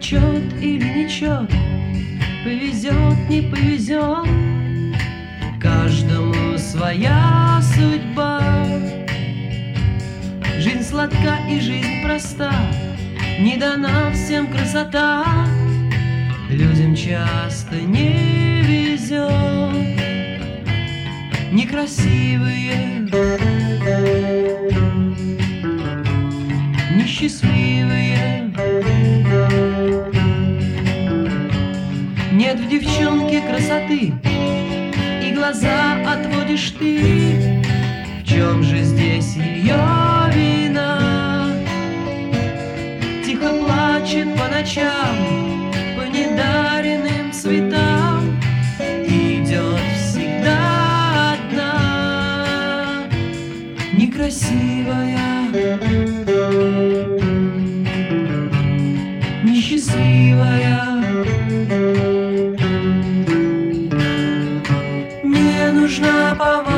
чет или нечет, повезет, не повезет, каждому своя судьба. Жизнь сладка и жизнь проста, не дана всем красота, людям часто не везет. Некрасивые, несчастливые, нет в девчонке красоты, и глаза отводишь ты. В чем же здесь ее вина? Тихо плачет по ночам, по недаренным цветам, идет всегда одна. Некрасивая, несчастливая, мне нужна помощь.